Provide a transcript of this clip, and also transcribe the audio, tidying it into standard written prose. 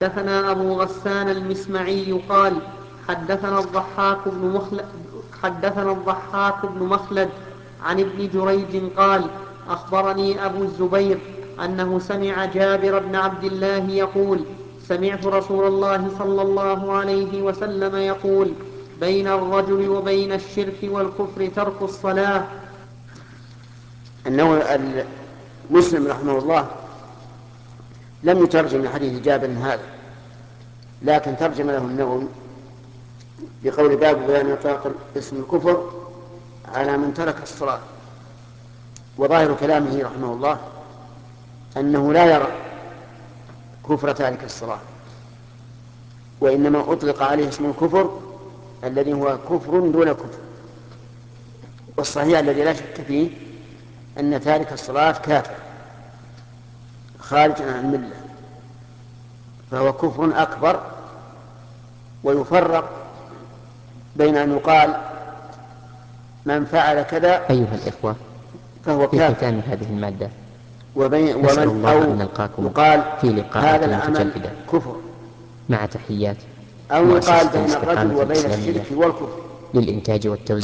حدثنا أبو غسان المسمعي قال حدثنا الضحاك بن مخلد عن ابن جريج قال أخبرني أبو الزبير أنه سمع جابر بن عبد الله يقول سمعت رسول الله صلى الله عليه وسلم يقول بين الرجل وبين الشرك والكفر ترك الصلاة. أنه مسلم رحمه الله لم يترجم لحديث جابر هذا، لكن ترجم له النووي بقول باب بيان إطلاق اسم الكفر على من ترك الصلاة. وظاهر كلامه رحمه الله أنه لا يرى كفر تارك الصلاة، وإنما أطلق عليه اسم الكفر الذي هو كفر دون كفر. والصحيح الذي لا شك فيه أن تارك الصلاة كافر خارج عن الملة، فهو كفر أكبر. ويفرق بين أن يقال من فعل كذا أيها الإخوة فهو في كافر، ختام هذه المادة نسأل ومن الله أو أن نلقاكم يقال في هذا لقاءات العمل متجددة كفر، مع تحيات أو يقال مؤسسة بين الرجل الاستقامة وبين الإسلامية الشرك والكفر. للإنتاج والتوزيع.